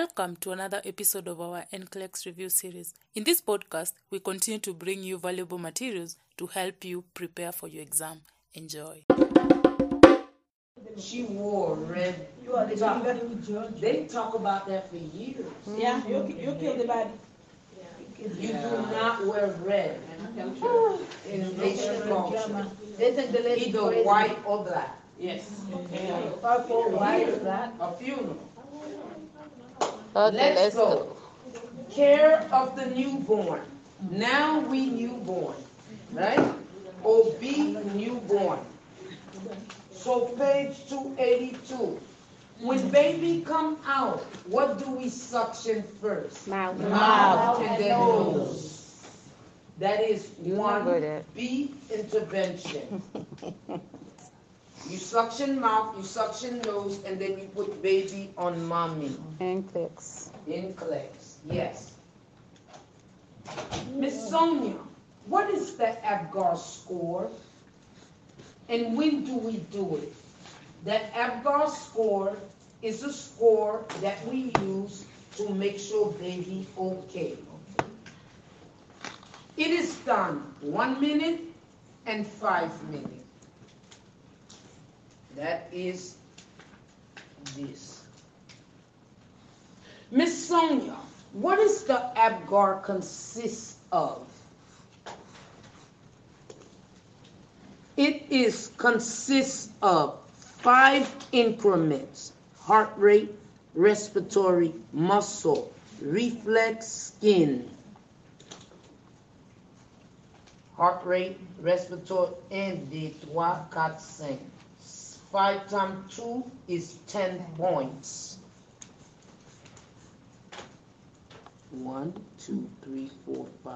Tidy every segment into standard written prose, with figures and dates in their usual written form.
Welcome to another episode of our NCLEX review series. In this podcast, we continue to bring you valuable materials to help you prepare for your exam. Enjoy. She wore red. They talk about that for years. Yeah, you kill the body. You do not wear red in Haitian culture. They think the lady Either crazy. white or black. Yes. Purple, white, black. A funeral. Okay, Let's go. Care of the newborn. Now we newborn, right? Or be newborn. So page 282. When baby come out, what do we suction first? Mouth. And then nose. That is remember one that. B intervention. You suction mouth, you suction nose, and then you put baby on mommy. NCLEX. NCLEX, yes. Miss Sonia, what is the APGAR score? And when do we do it? The APGAR score is a score that we use to make sure baby okay. It is done 1 minute and 5 minutes. That is this. Miss Sonia, what is the APGAR consist of? It consists of 5 increments: heart rate, respiratory, muscle, reflex, skin. Heart rate, respiratory, 1, 2, 3, 4, 5. 5 times 2 is 10 points. 1, 2, 3, 4, 5.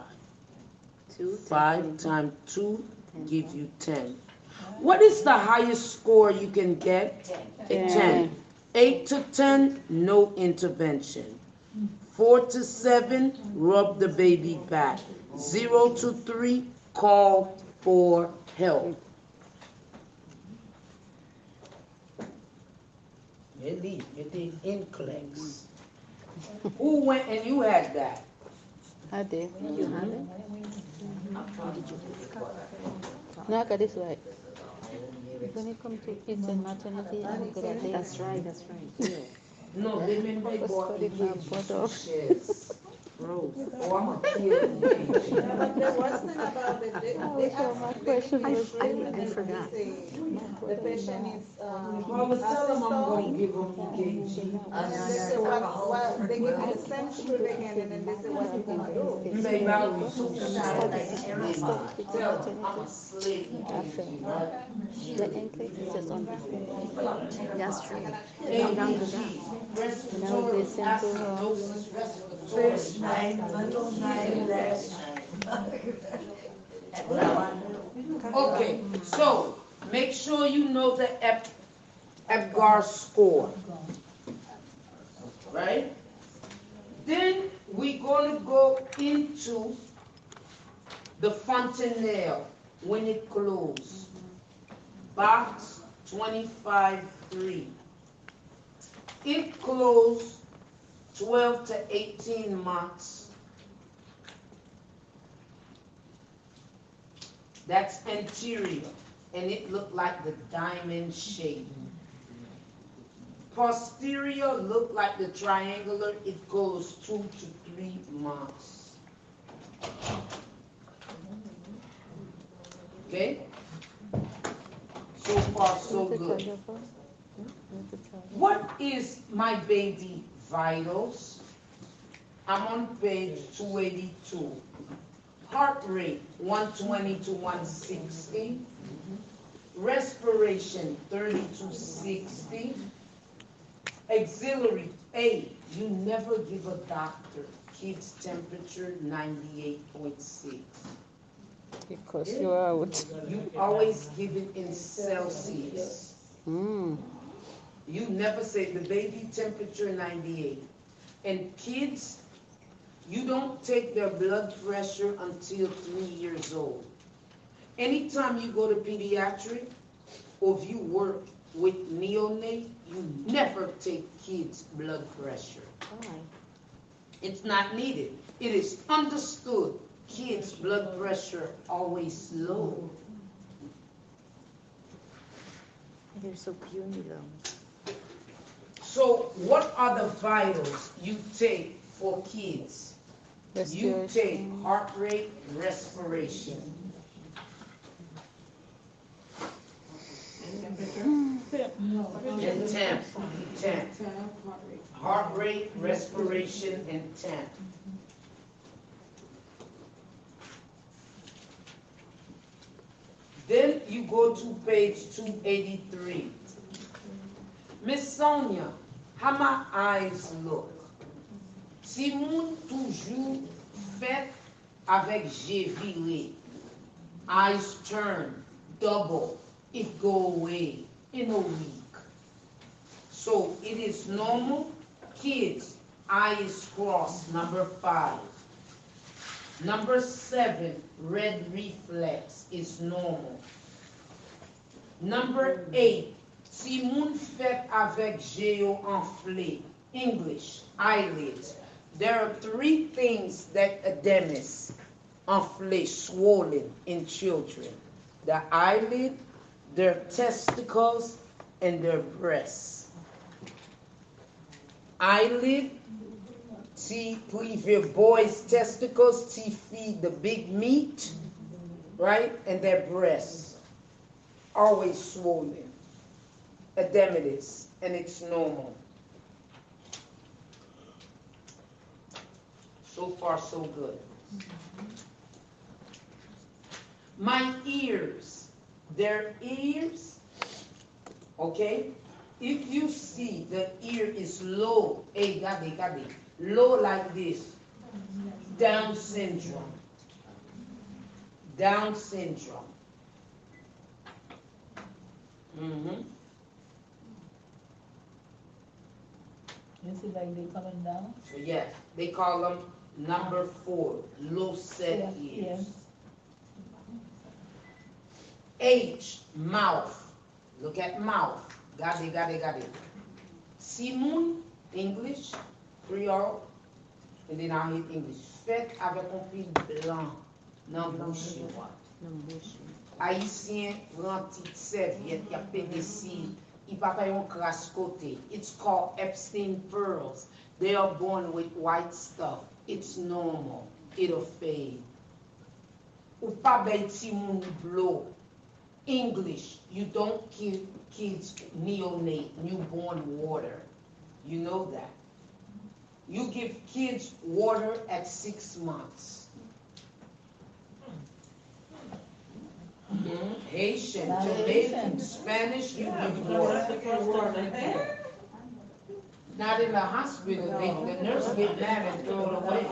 5 times 2 gives you 10. What is the highest score you can get? 10. 8 to 10, no intervention. 4 to 7, rub the baby back. 0 to 3, call for help. Elite, you did NCLEX. Who went and you had that? I did. You have it? No, I got this right. When it comes to kids and maternity, I'm good at it. That's right. Yeah. No, they meant they bought the kids Photo. shares. Bro, oh, I'm a kid. But the worst thing about it, they My ask, question they was, I forgot. the patient is, I was telling them I'm going to give them EKG. and then they say, what, they give you the same script again, and then they say, what you gonna do? Maybe I was so shy. Tell them I'm a slave EKG, right? the NCLEX is just on before. That's true. ABG, respiratory, acidosis, respiratory. Okay, so make sure you know the APGAR score, right? Then we're going to go into the fontanelle when it closes. Box 25-3. It closed 12 to 18 months. That's anterior, and it looked like the diamond shape. Posterior looked like the triangular. It goes 2 to 3 months. Okay? So far, so good. What is my baby vitals? I'm on page 282. Heart rate 120 to 160. Respiration 30 to 60. Auxiliary A, you never give a doctor kids temperature 98.6. Because you're out. You always give it in Celsius. Mm. You never say the baby temperature 98. And kids, you don't take their blood pressure until 3 years old. Anytime you go to pediatric, or if you work, with neonate, you never take kids' blood pressure. Why? It's not needed. It is understood. Kids' blood pressure always low. They're so puny though. So what are the vitals you take for kids? You take heart rate, respiration. And temp. Heart rate, respiration, and temp. Then you go to page 283. Miss Sonia, how my eyes look? Si moun toujou fait avec G viré, eyes turn, double, it go away in a week. So it is normal. Kids, eyes cross, number 5. Number 7, red reflex is normal. Number 8, si moun fait avec géo enflé, English, eyelids. There are 3 things that edemas, enflé, swollen in children. The eyelid, their testicles, and their breasts. Eyelid, see, your boys' testicles, see, feed the big meat, right? And their breasts, always swollen. Edematous, and it's normal. So far, so good. My ears, their ears, okay? If you see the ear is low, low like this, Down syndrome. Down syndrome. You see like they coming down? So yes, they call them number 4, low set ears. Yes. H, mouth. Look at mouth. Got it. Simon, English, Creole, and then I hit English. Fait avec un fil blanc dans bouche. Haïtien prend petite serviette, y a pédicile, il pa pa yon crasse côté. It's called Epstein pearls. They are born with white stuff. It's normal. It'll fade. Ou pa bay ti moun blow. English, you don't give kids neonate, newborn water. You know that. You give kids water at 6 months. Haitian, Jamaican, Spanish, you give water. Not in the hospital, the nurse get mad and throw it away.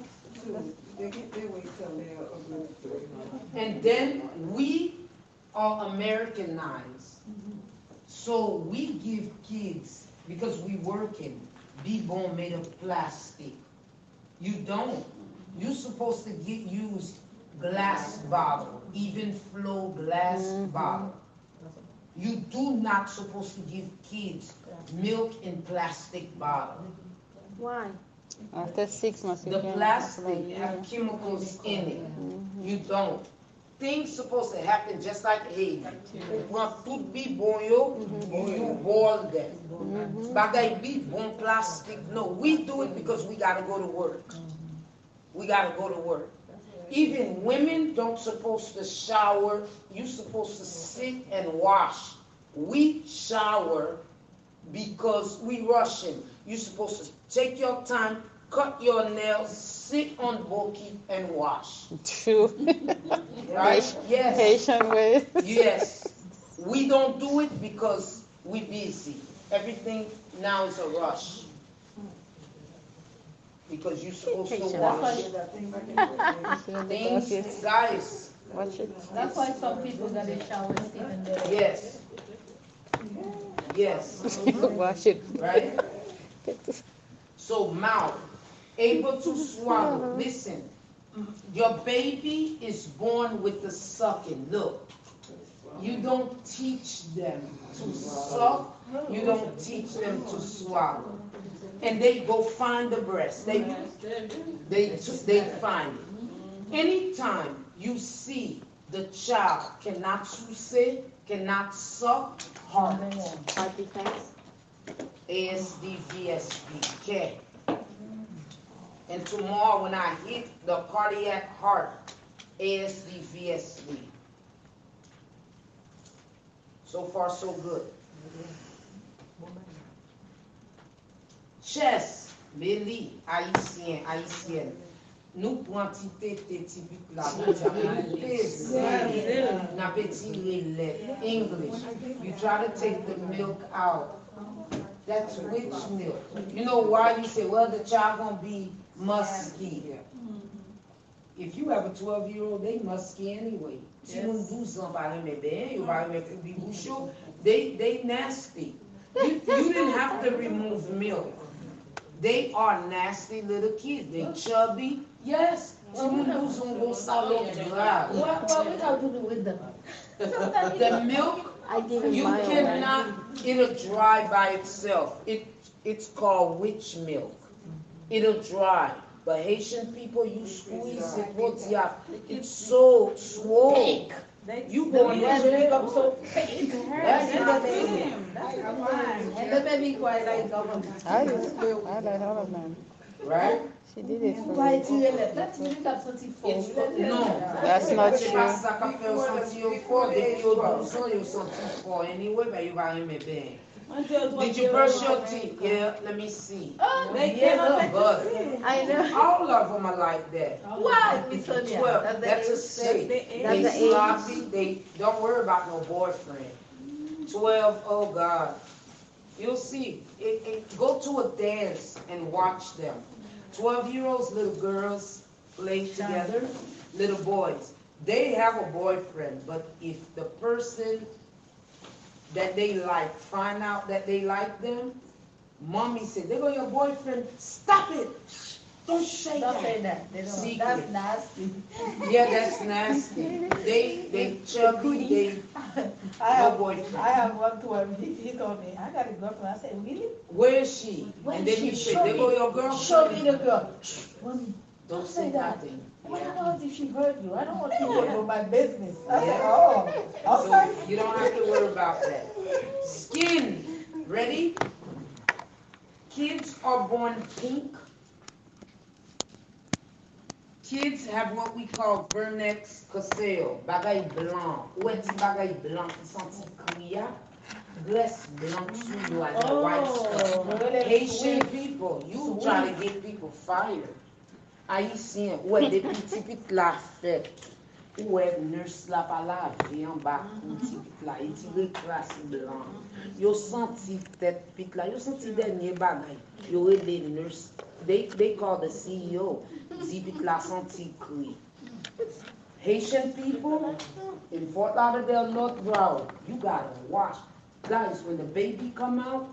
And then we are Americanized. So we give kids, because we working, Bibon made of plastic. You don't. You're supposed to use glass bottle, even flow glass bottle. You do not supposed to give kids milk in plastic bottle. Why? After 6 months, you The can plastic have chemicals in it. You don't. Things supposed to happen just like Haiti. When food be bon yo, you boil them. Bagay be bon plastic. No, we do it because we gotta go to work. We gotta go to work. Even women don't supposed to shower. You supposed to sit and wash. We shower because we Russian. You supposed to take your time, cut your nails, sit on Boki and wash. True. Right? Yes. Haitian way. Yes. We don't do it because we busy. Everything now is a rush. Because you're supposed to wash. Things, guys. Watch it. That's why some people got a shower even there. Yes. Yes. Wash it. Right? So mouth, able to swallow. Listen, your baby is born with the sucking. Look, You don't teach them to suck. You don't teach them to swallow. And they go find the breast. They find it. Anytime you see the child cannot sucer, cannot suck, heart. Heart defense. ASD, VSD, okay. And tomorrow when I hit the cardiac heart, ASD, VSD. So far, so good. Chest, belly, haïtien, haïtienne. Nous prenons petit là, n'a petit English. You try to take the milk out. That's which milk? You know why you say, well, the child gonna be musky. If you have a 12-year-old, they musky anyway. Si nous douze ans parler mes bains, you parler mes coups bouchons, they nasty. You didn't have to remove milk. They are nasty little kids. They chubby. Yes. Si nous douze ans go salon grave. What we got to do with them? The milk, I give him you my own. cannot, it'll dry by itself. It's called witch milk. It'll dry. But Haitian people, you squeeze it, what's up? It's so swole. You go in there. Up so That's not it. and the baby cry like government. I like all of them. Right? She did it for Why me. tu es là? Tu es là sorti fort. No. That's not C'est pas true. ça qu'a fait au senti au fort. Depuis au 12 ans, il senti fort. Anyway, but you va aimer bien. Did you brush your teeth? Yeah, let me see. Yeah, but I know. all of them are like that. Why, It's Miss a Sonia? 12. That's a state. They That's the age. sloppy. They don't worry about no boyfriend. 12, oh God. You'll see. Go to a dance and watch them. 12-year-olds, little girls play together, little boys. They have a boyfriend, but if the person that they like find out that they like them, mommy said, there go your boyfriend, stop it. Don't say Don't say that. that. They don't. Secret. That's nasty. Yeah, that's nasty. They chubby, they no boyfriend. I have one to him. He told me, I got a girlfriend. I said, really? Where is she? And then you say, there go your girl. Show me the girl. Mommy, Don't say nothing. what Yeah. about if she hurt you? I don't want people to know my business. I said, oh, okay. So you don't have to worry about that. Skin. Ready? Kids are born pink. Kids have what we call Vernex Coseo, bagay blanc. Ou est-ce bagay blanc qui senti cria? Glace blanc sous like a white stuff. Haitian people, you try to get people fired. Haïtien, ouais, des petits pit la fête. Ouais, nurse la pa la vie en bas, petit pit la, et tire classe blanc. Yo senti tête pit la, yo senti dernier bagay. Yo les nurse, they call the CEO. Zipit la senti cri. Haitian people in Fort Lauderdale, North Broward, you gotta wash. Guys, when the baby come out,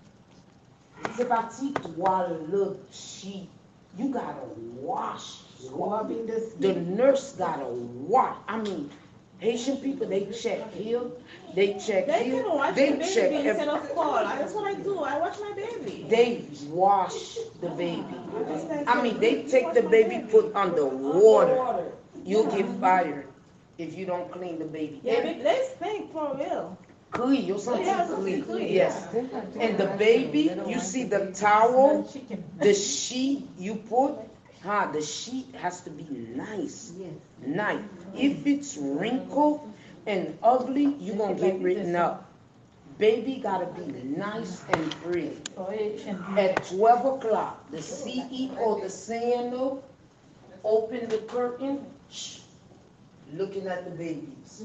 c'est parti toile sheet. You gotta wash. The nurse gotta wash. I mean, Haitian people, they check here, they check They here, can watch they the check baby instead every, of call. That's what I do. I watch my baby. they wash the baby. I mean, they take the baby, put under water. You'll get fired if you don't clean the baby. Yeah, they stink for real. Clean, you're Yeah, something clean. clean. Yes. And the baby, you see the towel, the sheet you put, the sheet has to be nice. Nice. If it's wrinkled and ugly, you're going to get written up. Baby got to be nice and pretty. At 12 o'clock, the CEO, the CNO, open the curtain, looking at the babies.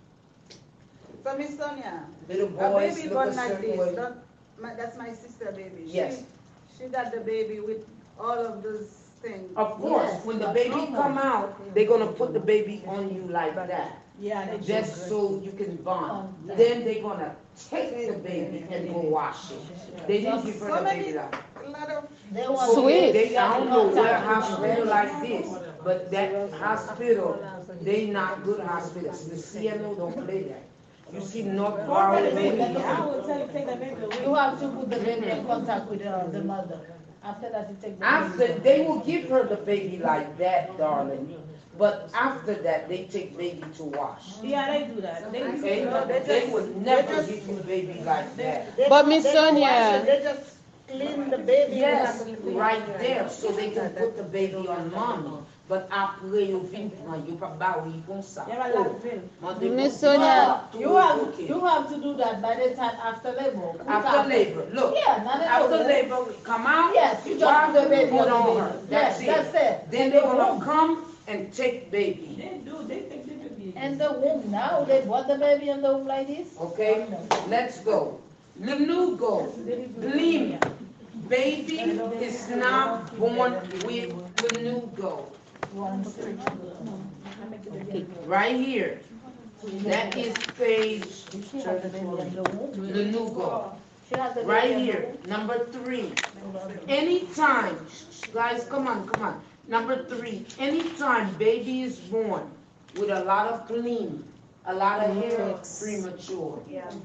So, Miss Sonia, Little a boys baby look a born like certain this. way. That's my sister baby. Yes. She got the baby with all of those things. Of course, when the baby come out, they're gonna put the baby on you like that. Yeah, Just so you can bond. Then they're gonna take the baby and go wash it. They didn't give her the baby like. a lot of So I don't know where hospital like this, but that hospital, they not good hospitals. The CMO don't play that. You see, not Don't far let the baby, away. I will tell you, take the baby away. You have to put the baby in contact with the mother. After that, you take the After, baby. they will give her the baby like that, darling. But after that, they take baby to wash. Yeah, they do that. Okay? They would never give you baby like that. But Miss Sonia, They just clean the baby. Yes, right there, so they can put the baby on mommy. But après, you vin pran, you pa ba ou yi kon sa. Yeah, but like this. Mande Miss kon- Sonia. You have to do that by the time after labor. After labor, look. Yeah, not After labor. labor, come out. Yes, you just wipe put the baby put on the on her. baby. That's Yes, it. that's it. Then they're gonna come and take baby. And the womb now, they put the baby in the womb like this. Okay, let's go. Le new go. Gleam. Baby is not born with the new go. Right here. That is page the new go. Right here, number 3. Anytime, guys, come on. Number 3, anytime baby is born with a lot of clean, a lot of hair premature.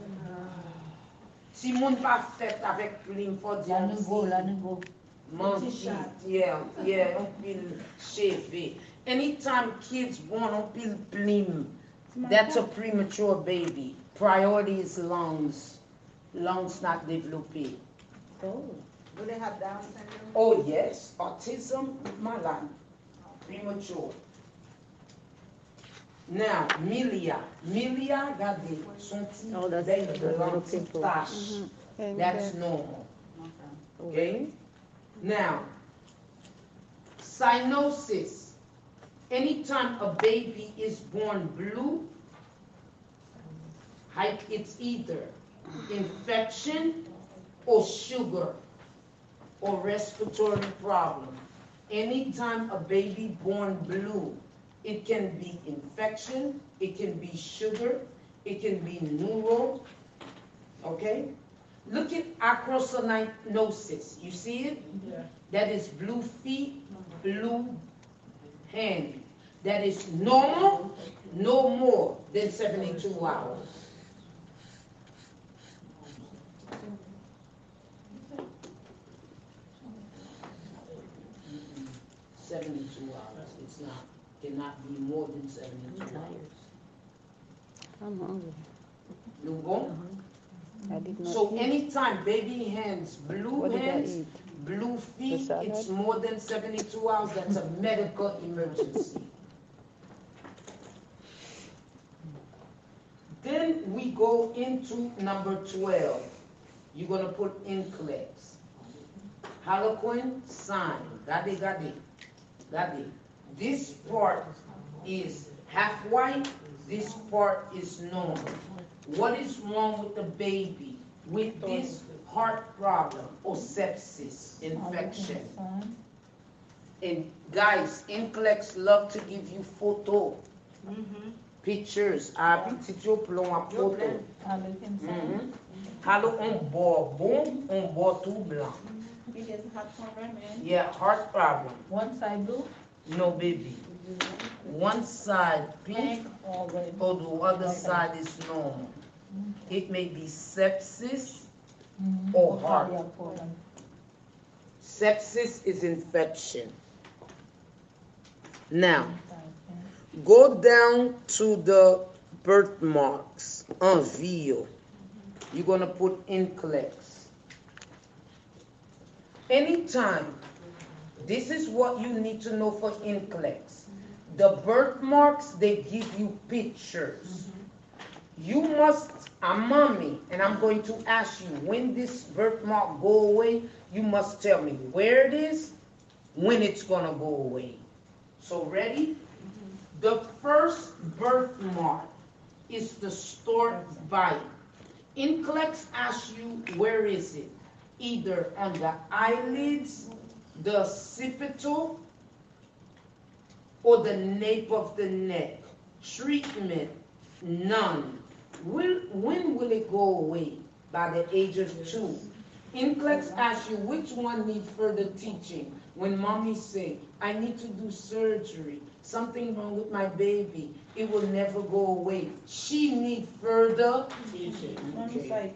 Si moun pa fet avèk clean for La nouveau, la nouveau. Monkey, yeah, on pil cheve. Anytime kids born on pil plim, that's a premature baby. Priority is lungs. Lungs not developed. Do they have Down syndrome? Oh yes, autism, malade, premature. Now, Milia, regardez, son petit Oh, that's bec the de little pimple. tache. and That's normal. Okay? Now, cyanosis. Anytime a baby is born blue, it's either infection or sugar or respiratory problem. Anytime a baby born blue, it can be infection, it can be sugar, it can be neuro, okay? Look at acrocyanosis. You see it? Yeah. That is blue feet, blue hand. That is normal, no more than 72 hours. It's not, cannot be more than 72 hours. I'm hungry. You go? I did not So eat. anytime baby hands, blue What did I hands, eat? blue feet, salad? it's more than 72 hours, that's a medical emergency. Then we go into number 12. You're gonna put NCLEX. Harlequin sign, gade. This part is half white, this part is normal. What is wrong with the baby with this heart problem or sepsis infection? And guys, NCLEX love to give you photo, pictures. Petit yo plon a photo. Halo on bord bon, on bord tout blanc. Yeah, heart problem. One side blue, No baby. One side pink, or red. or the other side is normal. It may be sepsis or heart. Sepsis is infection. Now, go down to the birthmarks on VIO. You're going to put NCLEX. Anytime, this is what you need to know for NCLEX. The birthmarks, they give you pictures. You must, I'm mommy, and I'm going to ask you, when this birthmark go away, you must tell me where it is, when it's gonna go away. So ready? The first birthmark is the start bite. NCLEX asks you, where is it? Either on the eyelids, the occipital, or the nape of the neck. Treatment, none. When will it go away? By the age of 2. NCLEX asks you which one needs further teaching. When mommy say, I need to do surgery. Something wrong with my baby. It will never go away. She need further treatment. Okay.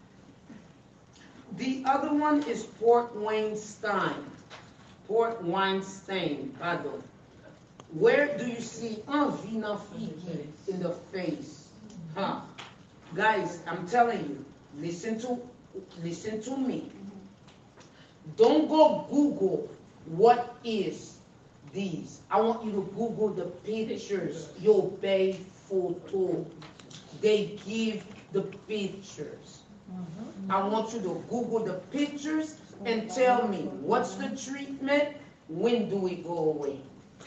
The other one is Port Weinstein. Port Weinstein, pardon. Where do you see Vina Fiki in the face? Huh? Guys, I'm telling you, listen to me. Don't go Google what is these. I want you to Google the pictures. Your bay photo. They give the pictures. I want you to Google the pictures and tell me what's the treatment, when do it go away?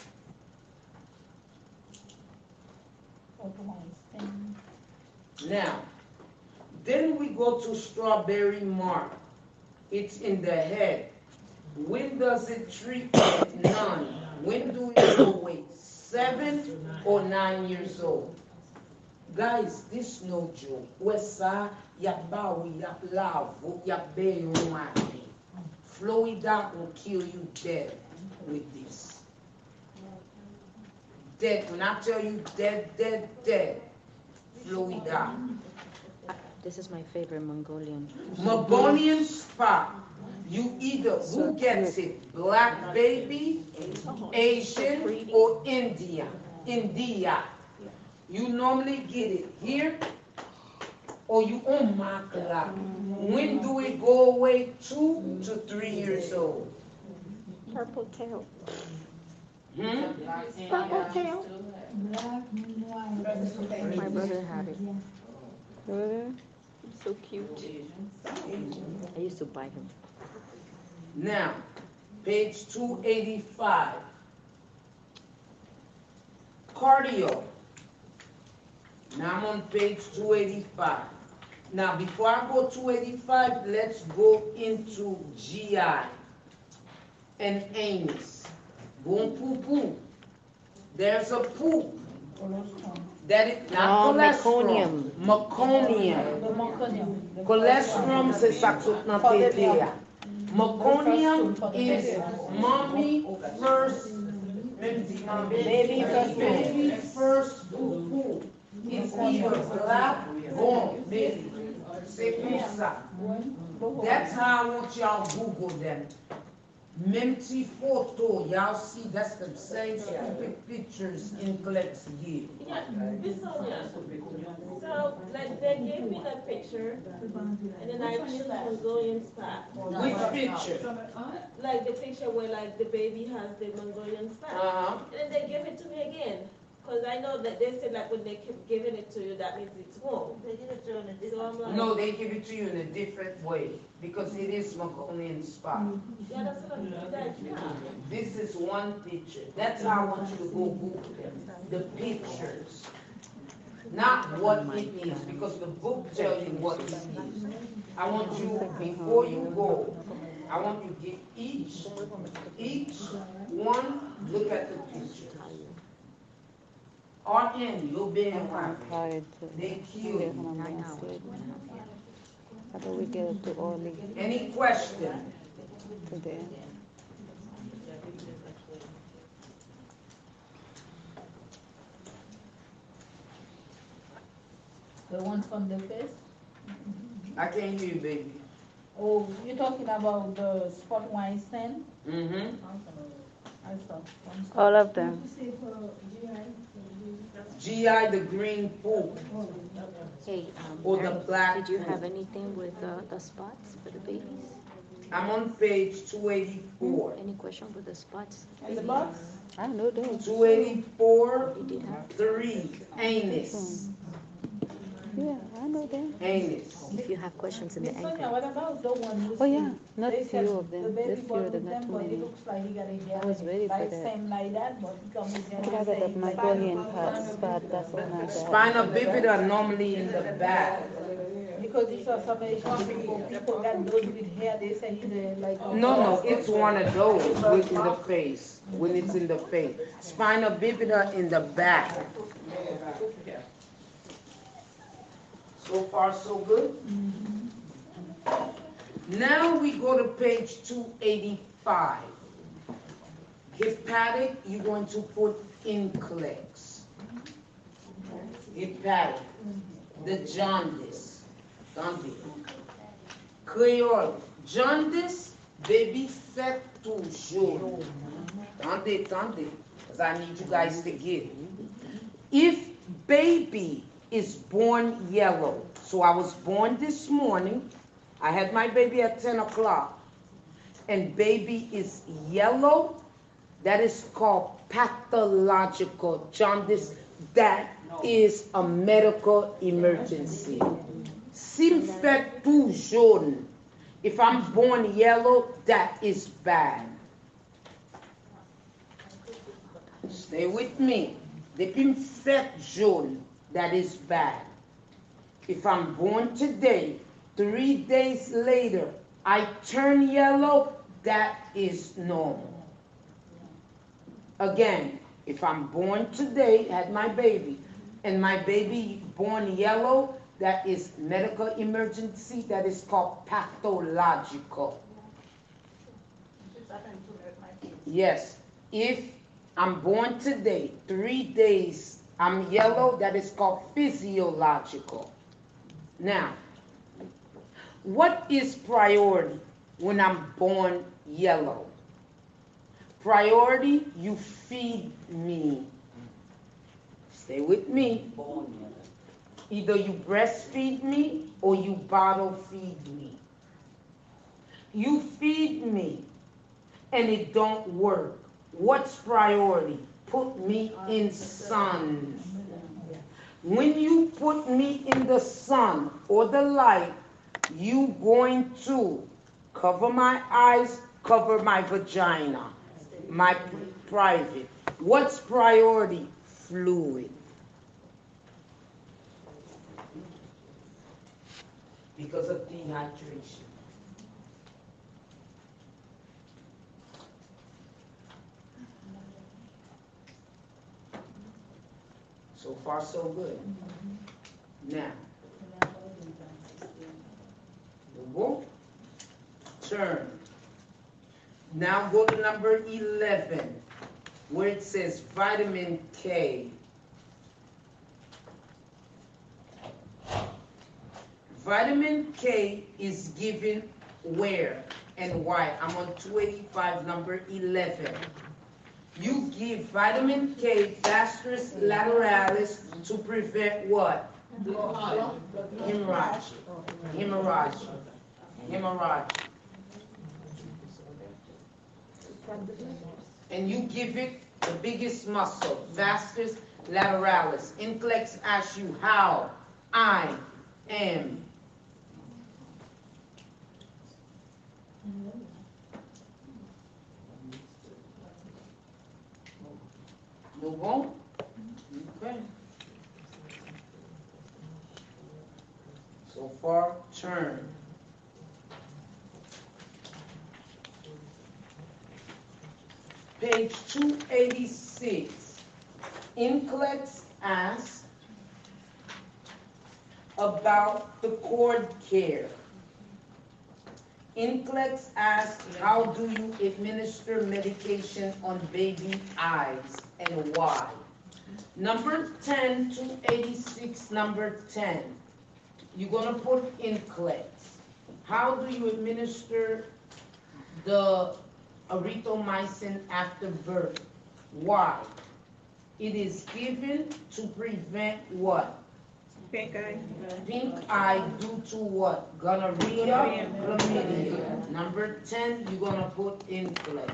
Now, then we go to strawberry mark. It's in the head. When does it treat? None. When do it go away? 7 or 9 years old. Guys, this no joke. Wesa yabawo yaplavo yabeyo. Florida will kill you dead with this. Dead. When I tell you dead, dead, dead. Florida. This is my favorite Mongolian. Mongolian spot. You either, who gets it? Black baby, Asian, or India. India. You normally get it here, or you on makala. When do it go away? 2 to 3 years old. Purple tail. Purple tail. My brother had it. Really? So cute. I used to buy him. Now, page 285. Cardio. Now I'm on page 285. Now, before I go 285, let's go into GI and anus. Boom, poo, poo. There's a poop. That is not cholesterol. Meconium. Cholesterol, c'est ça que nous appelons. Meconium is mommy first, baby first poo. It's either black or baby. C'est comme ça. That's how I want y'all Google them. Mempty photo, y'all see that's the same stupid pictures in Clex give. Yeah, so like they gave me that picture, and then I chose Mongolian spot. Which picture? Like the picture where like the baby has the Mongolian spot, and then they give it to me again. Because I know that they said like when they keep giving it to you, that means it's home. They give it to you in a different way. No, they give it to you in a different way because it is Mongolian spot. Yeah, that's what I'm saying. This is one picture. That's how I want you to go Google them. The pictures. Not what it is, because the book tells you what it is. I want you, before you go, I want you to get each one, look at the picture. RN, you'll be in Tired too. They kill you. How do we get it to Orly Any question? today? The one from the face? I can't hear you, baby. Oh, you're talking about the spot Weinstein? Mm-hmm. I saw. All of them. GI, the green poop. Hey, Or the Eric, black did you poop. have anything with the spots for the babies? I'm on page 284. Any question with the spots? In the box? I know those. 284, You did have? 3, anus. Yeah, I know them. Anus. If you have questions in the Miss Sonia, anchor. what about the one you Oh see? yeah, not They said few of the them. baby Just few born of them, with not too but it many. looks like he got a I was ready for like that. same like that, but he come with I got that Mongolian spot, that's one I got. Spina bifida normally in the back. Because you saw some Asian people got those with hair, they say he's like. No, it's one of those in the face, when it's in the face. Spina bifida in the back. So far, so good? Now we go to page 285. Hepatic, you're going to put Inclex. Hepatic. The jaundice. Jaundice. Creole. Jaundice, baby fait toujours. Attendez, because I need you guys to get it. If baby is born yellow, so I was born this morning, I had my baby at 10 o'clock, and baby is yellow, that is called pathological jaundice. That is a medical emergency. S'il fait tout jaune, if I'm born yellow, that is bad. Stay with me. Depuis me fait jaune, that is bad. If I'm born today, 3 days later, I turn yellow, that is normal. Again, if I'm born today, had my baby, and my baby born yellow, that is medical emergency, that is called pathological. Yes, if I'm born today, 3 days, I'm yellow, that is called physiological. Now, what is priority when I'm born yellow? Priority, you feed me. Stay with me. Either you breastfeed me or you bottle feed me. You feed me and it don't work. What's priority? Put me in sun. When you put me in the sun or the light, you going to cover my eyes, cover my vagina, my private. What's priority? Fluid. Because of dehydration. So far, so good. Now, go, turn. Now go to number 11, where it says vitamin K. Vitamin K is given where and why? I'm on 285, number 11. You give vitamin K, vastus lateralis, to prevent what? Hemorrhage. Hemorrhage. Hemorrhage. And you give it the biggest muscle, vastus lateralis. Inclex asks you how. I am. Move on. Okay. So far, turn. Page 286. Inclex asks about the cord care. Inclex asks, how do you administer medication on baby eyes and why? Number 10, 286, number 10. You're going to put Inclex. How do you administer the erythromycin after birth? Why? It is given to prevent what? Pink eye. Pink eye due to what? Gonorrhea, chlamydia. Number 10, you're going to put Inclex.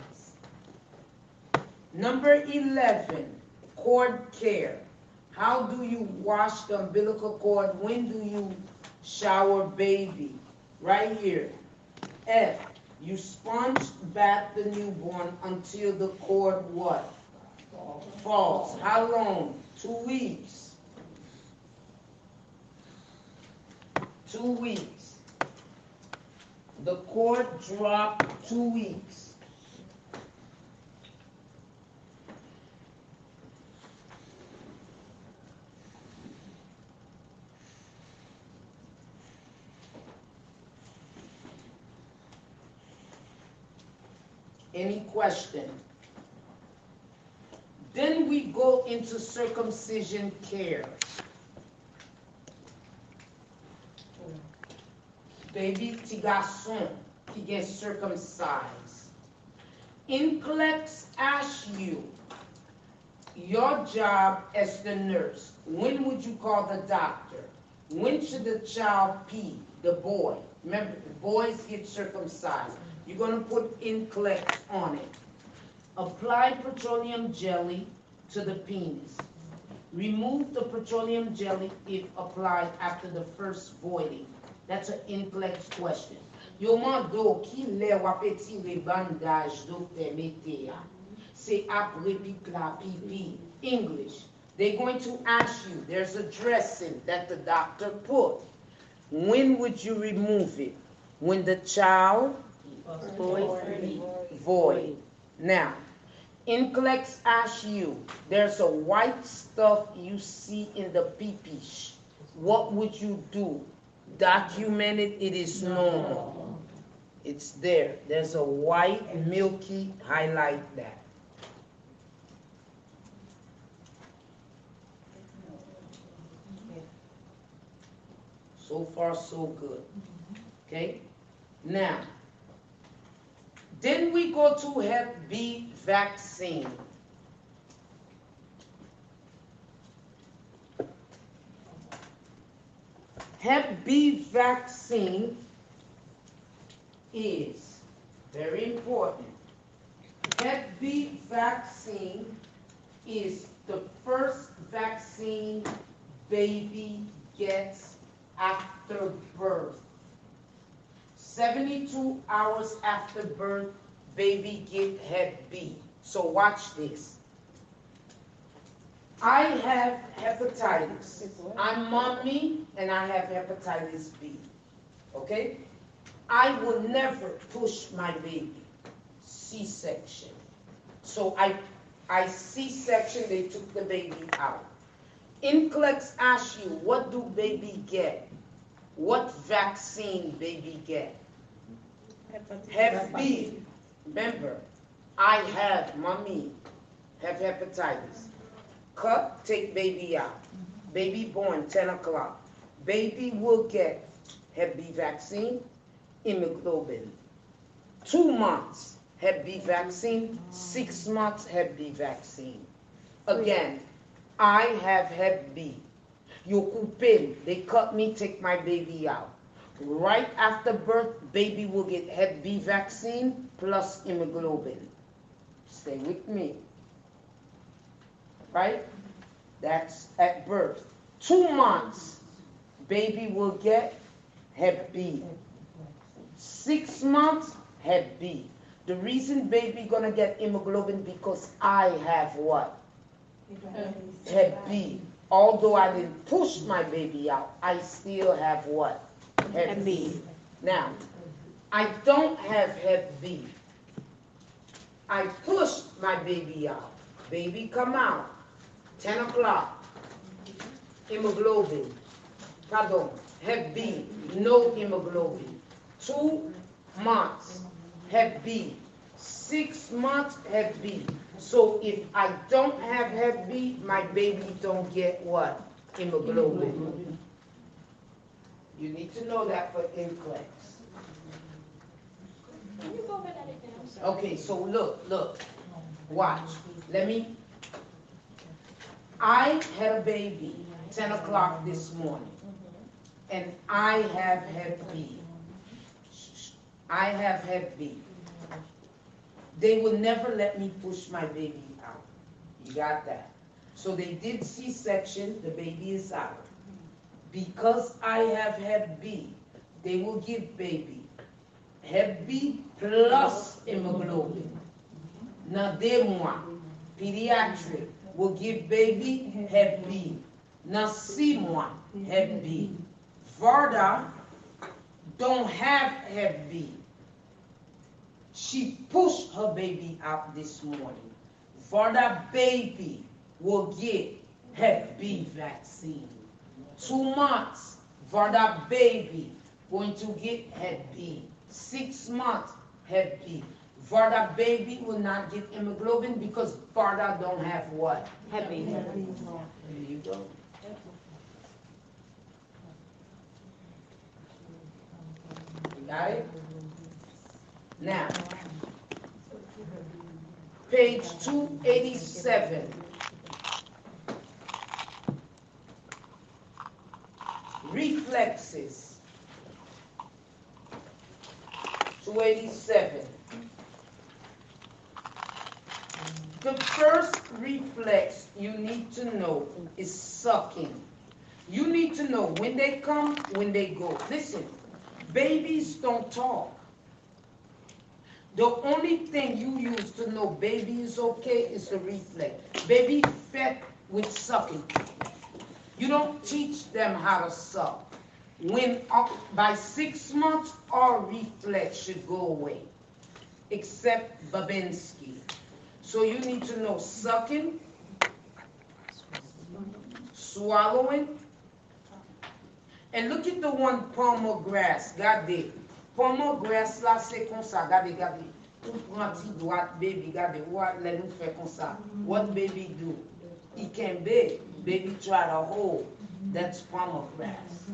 Number 11, cord care. How do you wash the umbilical cord? When do you shower baby? Right here. F, you sponge bath the newborn until the cord what? Falls. How long? 2 weeks. 2 weeks. The cord drop 2 weeks. Any question? we go into circumcision care. Baby ti garçon qui get circumcised. NCLEX asks you, your job as the nurse, when would you call the doctor? When should the child pee, the boy? Remember, the boys get circumcised. You're going to put NCLEX on it. Apply petroleum jelly to the penis. Remove the petroleum jelly if applied after the first voiding. That's an NCLEX question. Yo mando ki le wapeti le bandage docteur mette ya. C'est après la pipi. English. They're going to ask you, there's a dressing that the doctor put. When would you remove it? When the child void. Now, NCLEX asks you, there's a white stuff you see in the pee-pee. What would you do? Document it, it is normal. It's there. There's a white, milky, highlight that. So far, so good. Okay? Now, then we go to Hep B vaccine. Hep B vaccine is very important. Hep B vaccine is the first vaccine baby gets after birth. 72 hours after birth, baby get Hep B. So watch this. I have hepatitis. I'm mommy and I have hepatitis B. Okay? I will never push my baby. C-section. So I C-section, they took the baby out. NCLEX asks you, what do baby get? What vaccine baby get? Hep B. Remember, I have, mommy, have hepatitis. Cut, take baby out. Baby born 10 o'clock. Baby will get Hep B vaccine, hemoglobin. 2 months, Hep B vaccine. 6 months, Hep B vaccine. Again, I have Hep B. You coupe, they cut me, take my baby out. Right after birth, baby will get Hep B vaccine plus hemoglobin. Stay with me. Right? That's at birth. 2 months, baby will get Hep B. 6 months, Hep B. The reason baby gonna get hemoglobin because I have what? Hep B. Although I didn't push my baby out, I still have what? Hep B. Now, I don't have Hep B. I pushed my baby out. Baby come out. 10 o'clock. Hemoglobin. Pardon. Hep B. No hemoglobin. 2 months. Hep B. 6 months. Hep B. So if I don't have Hep B, my baby don't get what? Hemoglobin. You need to know that for NCLEX. Can you go over that again? I'm sorry. Okay, so look. Watch. I had a baby 10 o'clock this morning, and I have Hep B. I have Hep B. They will never let me push my baby out. You got that? So they did C-section, the baby is out. Because I have Hep B, they will give baby Hep B plus hemoglobin. Now, moi, pediatric, will give baby Hep B. Now, 6 mois, Hep B. Varda don't have Hep B. She pushed her baby out this morning. Varda baby will get Hep B vaccine. 2 months, Varda baby going to get Hep B. 6 months, Hep B. Varda baby will not get hemoglobin because Varda don't have what? Happy. There you go. You got it? Now, page 287. Reflexes. 287. The first reflex you need to know is sucking. You need to know when they come, when they go. Listen, babies don't talk. The only thing you use to know baby is okay is the reflex. Baby fed with sucking. You don't teach them how to suck. When by 6 months, all reflex should go away, except Babinski. So you need to know sucking, swallowing, and look at the one palmer grass. Gade. Palmer grass là c'est comme ça. Gade, gade. Ou prend ti droite baby. Gade. What let him faire comme ça. What baby do? He can beg. Baby try to hold. That's palmer grass.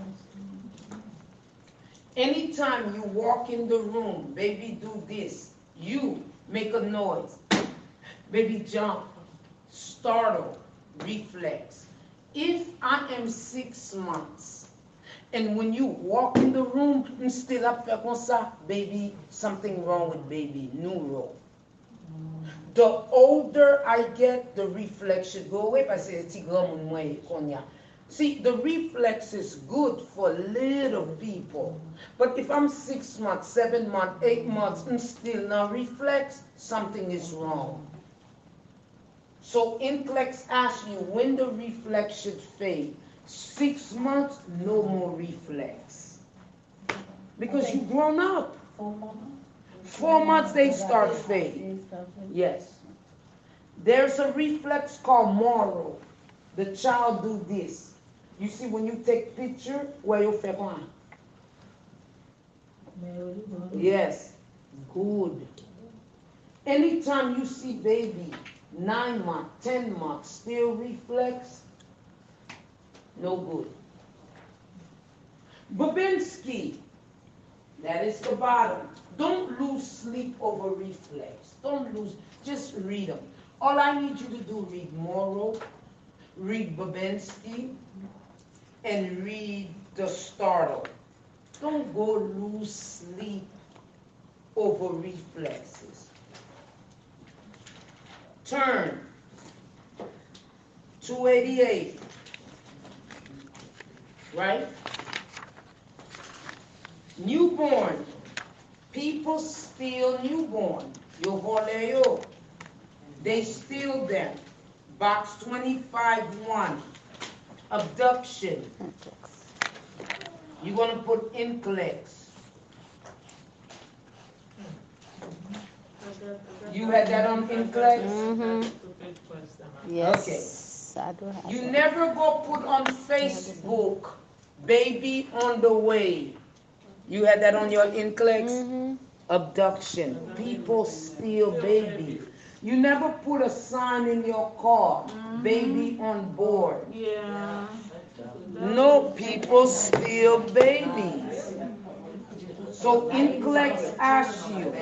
Anytime you walk in the room, baby do this. You make a noise. Baby jump, startle, reflex. If I am 6 months, and when you walk in the room, I'm still up there, baby, something wrong with baby, neuro. The older I get, the reflex should go away. See, the reflex is good for little people. But if I'm 6 months, 7 months, 8 months, and still not reflex, something is wrong. So NCLEX asks you when the reflex should fade. 6 months, no more reflex. Because you've grown up. 4 months, they start fading. Yes. There's a reflex called Moro. The child do this. You see when you take picture, where you feel on? Yes. Good. Anytime you see baby, 9 months, 10 months, still reflex, no good. Babinski, that is the bottom. Don't lose sleep over reflex. Don't lose, just read them. All I need you to do, read Moro, read Babinski, and read the startle. Don't go lose sleep over reflexes. Turn 288, right? Newborn. People steal newborn. Yo voleo. They steal them. Box 25-1. Abduction. You're going to put NCLEX. You had that on NCLEX? Mm-hmm. Yes. Okay. I do have You that. never go put on Facebook, baby on the way. You had that on your NCLEX? Mm-hmm. Abduction. People steal baby. You never put a sign in your car, baby on board. Yeah. No, people steal babies. So NCLEX asks you,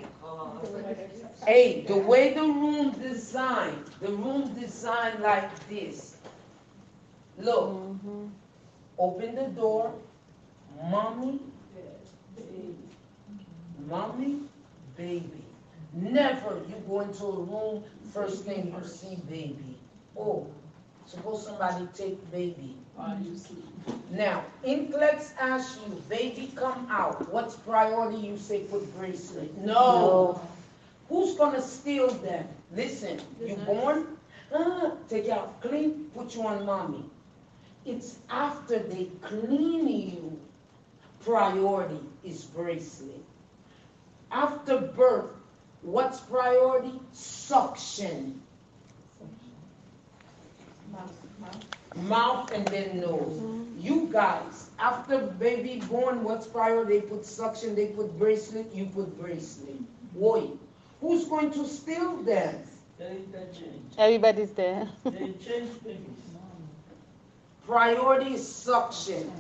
hey, the way the room designed like this. Look, open the door, mommy, baby. Never you go into a room, first thing you see baby. Oh, suppose somebody take baby. Now, NCLEX asks you, baby come out. What's priority? You say put bracelet. No. Who's gonna steal them? Listen, you born? Take out, clean, put you on mommy. It's after they clean you, priority is bracelet. After birth, what's priority? Suction. Mouth and then nose. You guys, after baby born, what's priority? They put suction, they put bracelet, you put bracelet. Boy, Who's going to still dance? Everybody's there. Priority is suction.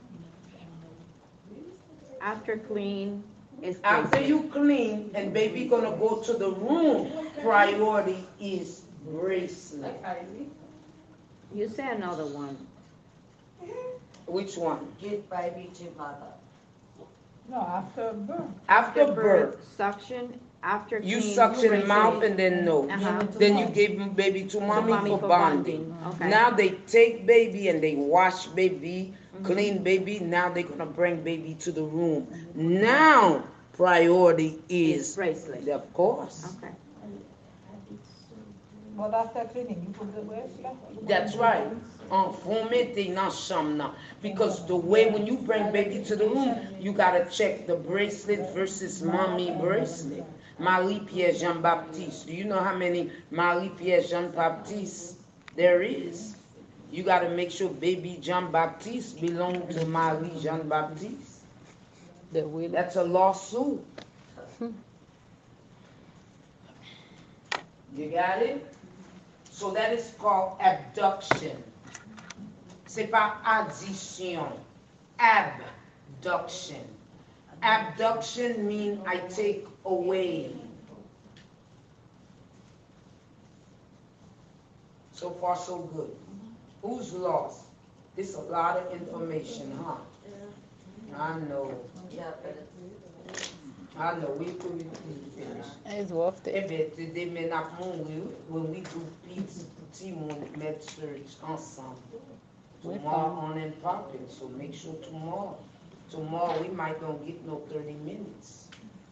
After clean is After bracelet. you clean and baby gonna go to the room, priority is bracelet. You say another one. Which one? Give baby to mother. No, after birth. After birth, Suction, after you clean. suction bracelet. mouth and then no. Uh-huh. Then you give baby to mommy for bonding. Okay. Now they take baby and they wash baby, clean baby. Now they're gonna bring baby to the room. Now priority is bracelet. of course. Okay. But after cleaning, you put the bracelet. That's right. Fomete nan sham nan. Because the way when you bring baby to the room, you gotta check the bracelet versus mommy bracelet. Marie-Pierre Jean-Baptiste. Do you know how many Marie-Pierre Jean-Baptiste there is? You gotta make sure baby Jean-Baptiste belong to Marie Jean-Baptiste. The will. That's a lawsuit. You got it? So that is called abduction. C'est pas addition. Abduction. Abduction means I take away. So far, so good. Who's lost? This is a lot of information, huh? I know. Yeah, but I know. We could finish. It's worth it. They may not move when we do team med search ensemble. Tomorrow on and popping, so make sure tomorrow. Tomorrow we might don't get no 30 minutes.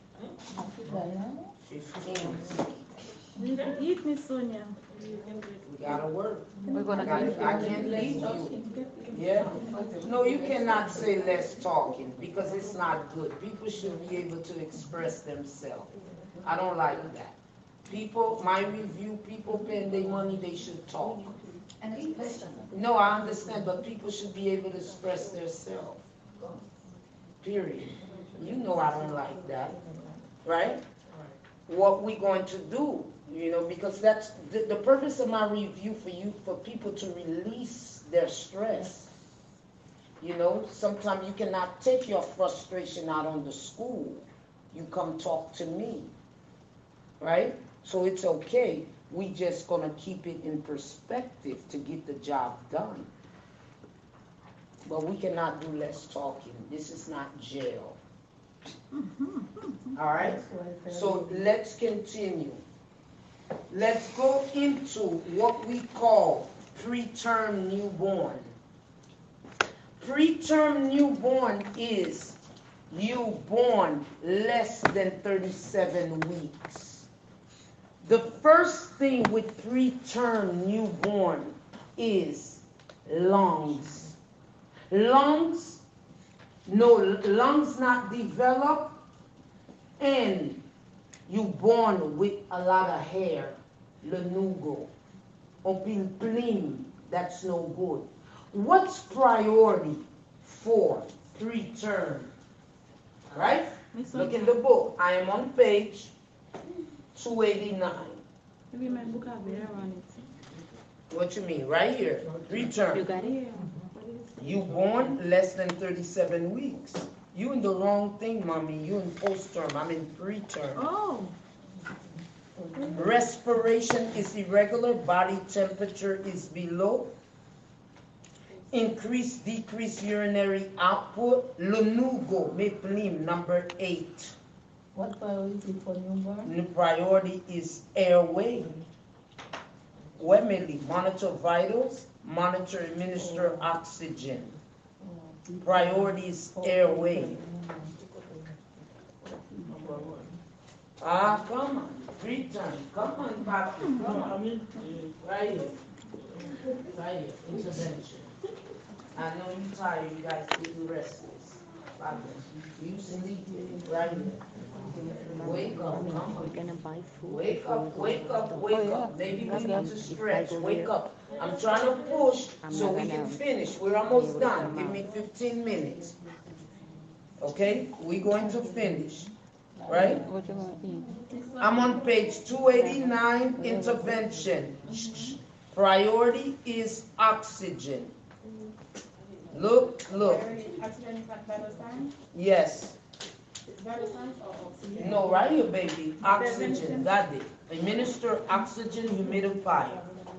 15. Eat me, Sonia. We gotta work. We're gonna I can't leave you. Yeah. No, you cannot say less talking because it's not good. People should be able to express themselves. I don't like that. People, my review, people paying their money, they should talk. and eat listen. No, I understand, but people should be able to express themselves. Period. You know I don't like that, right? What we going to do, because that's the purpose of my review for people to release their stress. Sometimes you cannot take your frustration out on the school. You come talk to me, right? So it's okay. We just gonna keep it in perspective to get the job done. But we cannot do less talking. This is not jail. All right? So let's continue. Let's go into what we call preterm newborn. Preterm newborn is you born less than 37 weeks. The first thing with preterm newborn is lungs. Lungs not developed, and you born with a lot of hair, lanugo, opin plim, that's no good. What's priority for preterm? Right? Look in the book. I am on page 289. Maybe my book have hair on it. What you mean? Right here. Preterm. You got it? You born less than 37 weeks. You in the wrong thing, mommy. You in post-term. I'm in preterm. Oh. Respiration is irregular. Body temperature is below. Increase, decrease urinary output. Lanugo, meplim, number 8. What priority for newborn? The priority is airway. Wemily, monitor vitals, monitor administer oxygen. Priority is airway. Come on, preterm. Come on, Papi. Come on. Right here. Right here. Intervention. I know you're tired. You guys getting restless. You sleeping right here. Wake up, come on. We're gonna buy food. Wake up, wake up, wake up. Maybe we need to stretch. Wake up. I'm trying to push so we can finish. We're almost done. Give me 15 minutes. Okay? We're going to finish. right? What you gonna eat? I'm on page 289, intervention. Priority is oxygen. Look. Oxygen vital signs? Yes. Vital signs or oxygen? No, right here, baby. Oxygen. Got it. Administer oxygen humidifier.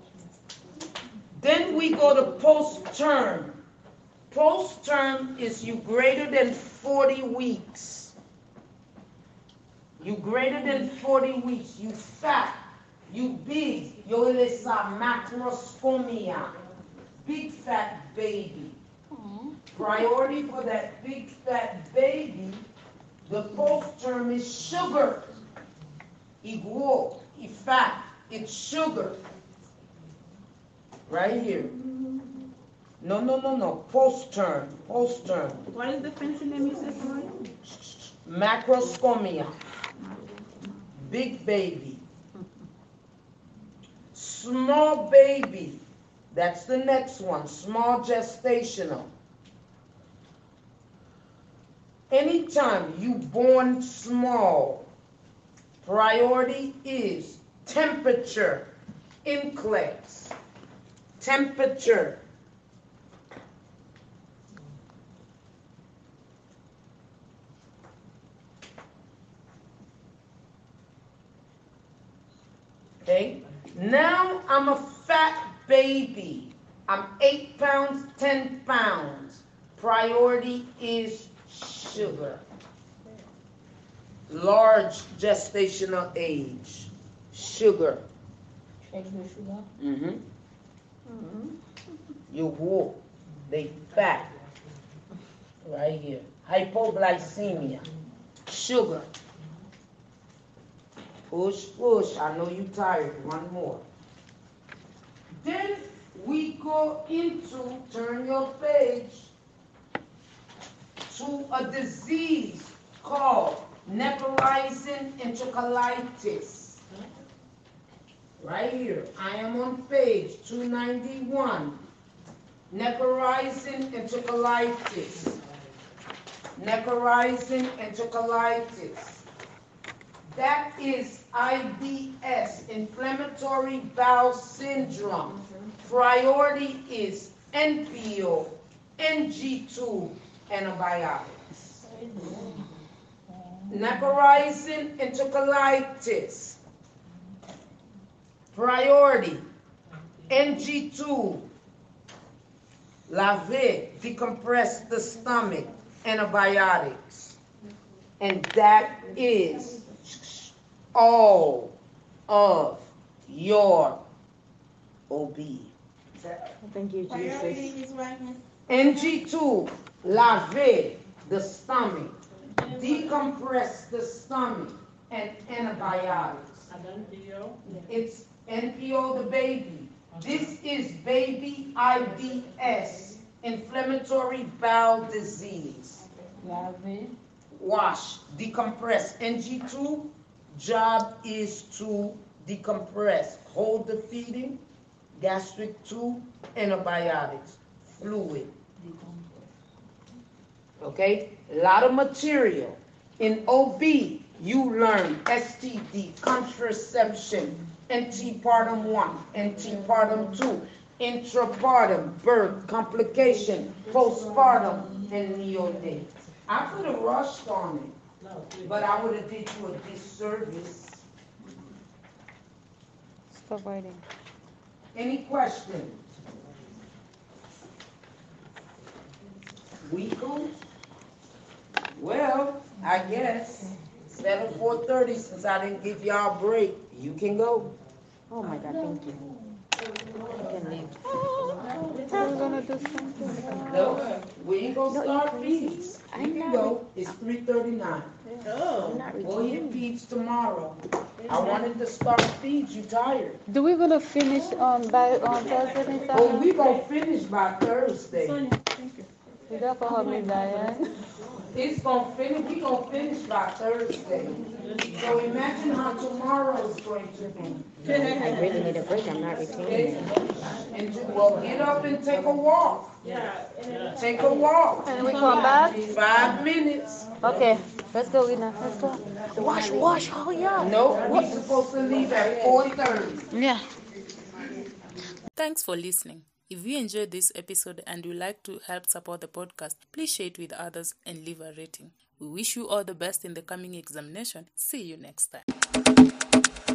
Then we go to post-term. Post-term is you greater than 40 weeks. You greater than 40 weeks. You fat. You big. Yo les a macroscomia. Big fat baby. Priority for that big fat baby, the post-term is sugar. Igual, fat, it's sugar. Right here. No. Post-term. What is the fancy name you said for it? Macroscomia. Big baby. Small baby. That's the next one. Small gestational. Anytime you born small, priority is temperature, NCLEX, temperature. Okay, now I'm a fat baby. I'm 8 pounds, 10 pounds. Priority is sugar. Large gestational age. Sugar. You walk. They fat. Right here. Hypoglycemia. Sugar. Push. I know you tired. One more. Then we go into, turn your page, to a disease called necrotizing enterocolitis. Right here, I am on page 291. Necrotizing enterocolitis. Necrotizing enterocolitis. That is IBS, inflammatory bowel syndrome. Priority is NPO, NG2 antibiotics. Necrotizing enterocolitis. Priority, NG2, lave, decompress the stomach, antibiotics. And that is all of your OB. Thank you, Priority Jesus. is what, Miss? NG2, lave the stomach, decompress the stomach, and antibiotics. It's NPO the baby. This is baby IBS, inflammatory bowel disease. Wash, decompress. NG2, job is to decompress. Hold the feeding, gastric tube, antibiotics, fluid. Okay, a lot of material. In OB, you learn STD, contraception, antepartum 1, antepartum 2, intrapartum, birth, complication, postpartum, and neonate. I could have rushed on it, but I would have did you a disservice. Stop writing. Any questions? We go? Well, I guess 4:30, since I didn't give y'all a break, you can go. Oh my God, thank you. You can leave. We're gonna do something. No, we ain't gonna start feeds. You can go. It's 3:39. I'm not We'll hit recording. feeds tomorrow. I wanted to start feeds. You tired? Do we gonna finish by on Thursday and Oh, Saturday? we gonna finish by Thursday. You got for her, Miss Diane. It's gonna finish, we gonna finish by Thursday. So imagine how tomorrow is going to be. I really need a break. I'm not retaining it. And well, get up and take a walk. Yeah. Take a walk. And we come back? 5 minutes. Okay, let's go, Lena. Let's go. Wash, oh yeah. No, we're supposed to leave at 4:30. Yeah. Thanks for listening. If you enjoyed this episode and would like to help support the podcast, please share it with others and leave a rating. We wish you all the best in the coming examination. See you next time.